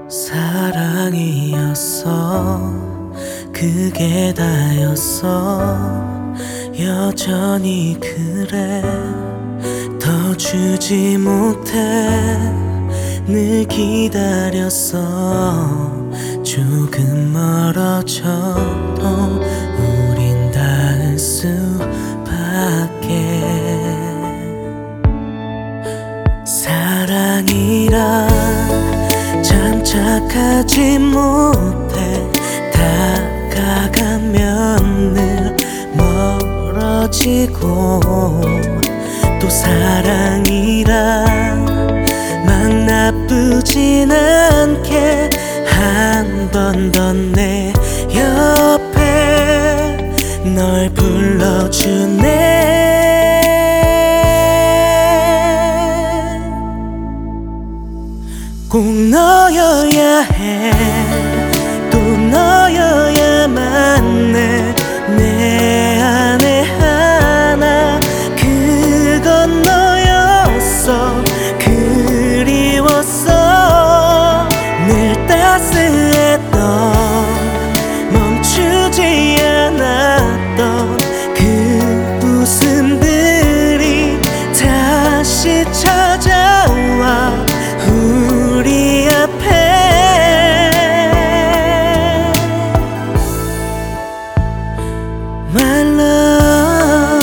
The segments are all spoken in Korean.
사랑이었어. 그게 다였어. 여전히 그래. 더 주지 못해. 늘 기다렸어. 조금 멀어져도 우린 닿을 수밖에. 사랑이라 잠착하지 못해. 다가가면 늘 멀어지고. 또 사랑이라 막 나쁘진 않게 한 번 더 내 옆에 널 불러주네. 꼭 너여야 해. 또 너여야만 해. 내 안에 하나 그건 너였어. 그리웠어. 늘 따스했던 멈추지 않았던 그 웃음들이 다시 찾아와 우리 앞에. My love,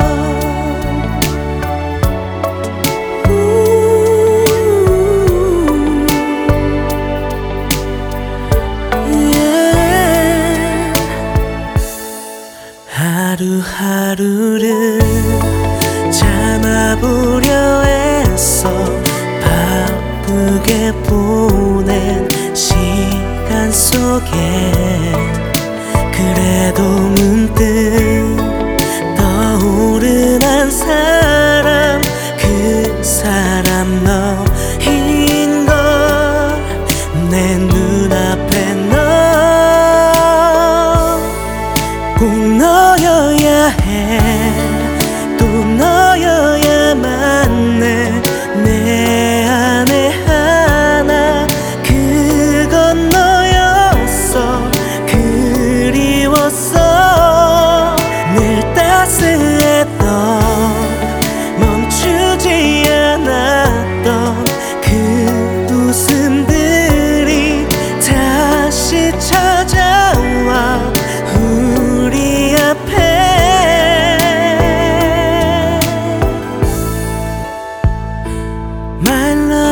yeah. 하루하루를 참아보려 했어. 바쁘게 보낸 시간 속에 그래도 문득 떠오른 한 사람. 그 사람 너인 걸. 내 눈앞에 너. 꼭 너여야 해. 또 너여야만 해. 내 안에 하나 그건 너였어. 그리웠어. 늘 따스했던 멈추지 않았던 그 웃음들이 다시 찾아와 우리 앞에. My love,